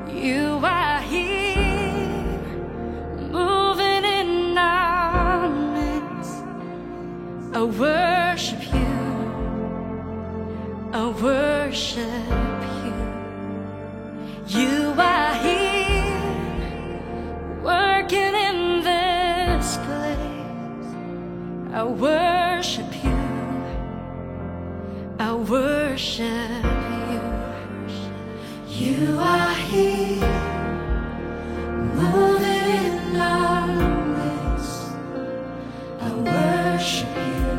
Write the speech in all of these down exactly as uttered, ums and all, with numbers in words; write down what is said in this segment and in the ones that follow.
You are here, moving in our midst. I worship you, I worship you. You are here, working in this place. I worship you, I worship you. You are here, moving in our midst. I worship you,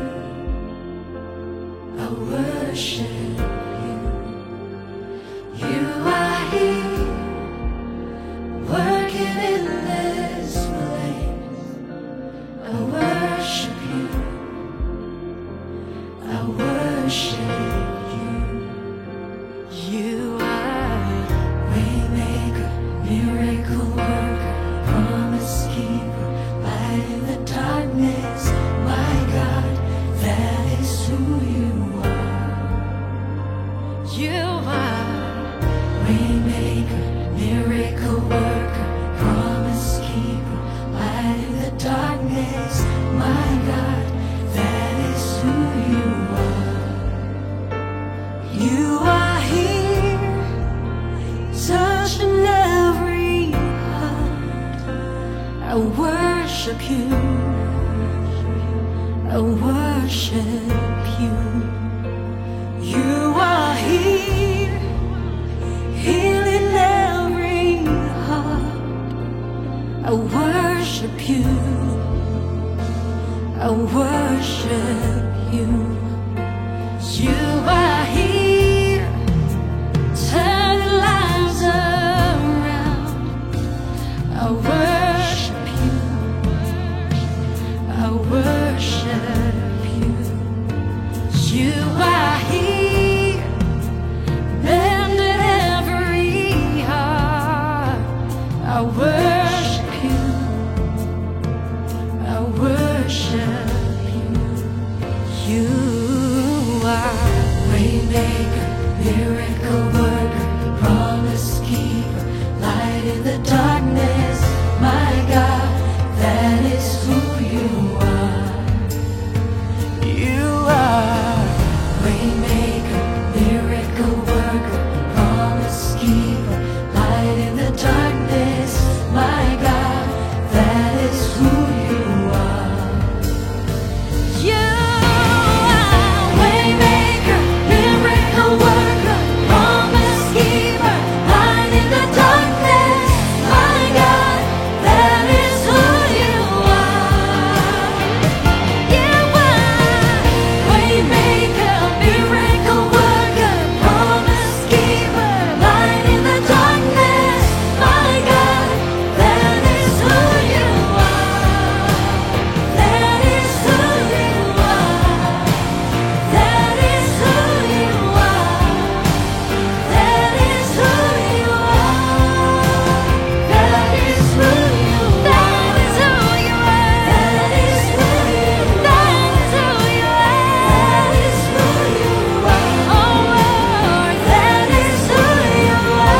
I worship you. You are here, working in this place. I worship you, I worship you. You are Waymaker, miracle worker, promise keeper, light in the darkness. My God, that is who you are. You are Waymaker, miracle worker, promise keeper, light in the darkness. My God, that is who you are. You are here, touching every heart. I worship you, I worship you. You are here, healing every heart. I worship you, I worship you. You are here, turning lives around. I worship you, I worship you. You are here, mending every heart. I worship you, I worship you. You are Waymaker, miracle worker, promise keeper, light in the darkness. My God, that is who you are. You are Waymaker, miracle worker, promise keeper, light in the darkness. My God, that is who you are. You are Waymaker, miracle worker, promise keeper, light in the darkness. My God, that is who you are. You are Waymaker, miracle worker, promise keeper, light in the darkness. My God, that is who you are. That is who you are. That is who you are. That is who you are. That is who you are. That is who you are. That is who you are. That is who you are. That is who you are. Oh Lord, that is who you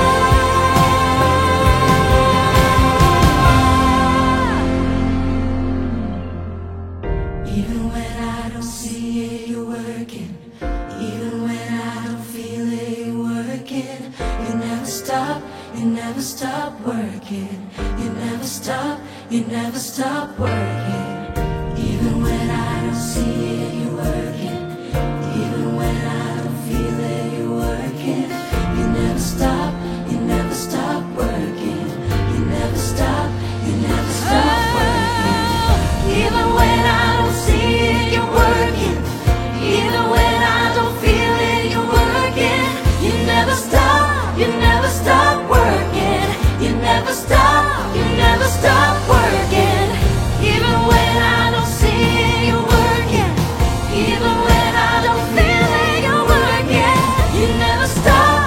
are. Even when I don't see it, you're working. Even when I don't feel it, you're working. You never stop, you never stop working. You never stop, you never stop working. Even when I don't see it, you're working. Even when I don't feel it, you're working. You never stop, you never stop working. You never stop, you never stop working. Even when I don't see it, you're working. Even when I don't feel it, you're working. You never stop, you never stop working. You never stop, you never stop working. Even when I don't see it, you're working. Even when I don't feel it, you're working. You never stop.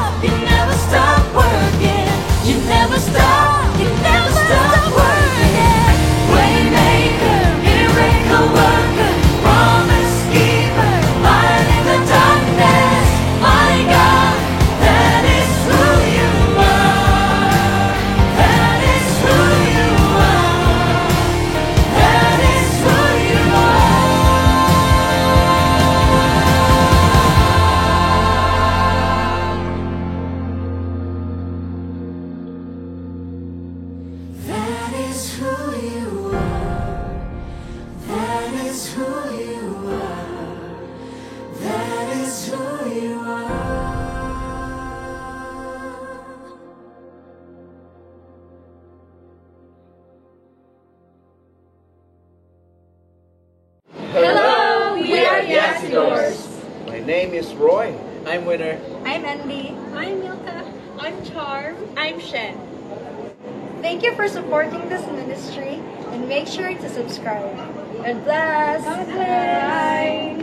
is who you are. That is who you are. That is who you are. Hello, we are the Acidors. My name is Roy. I'm Winner. I'm Andy. I'm Milka. I'm Charm. I'm Shen. Thank you for supporting this ministry and make sure to subscribe. God bless. God bless. Bye.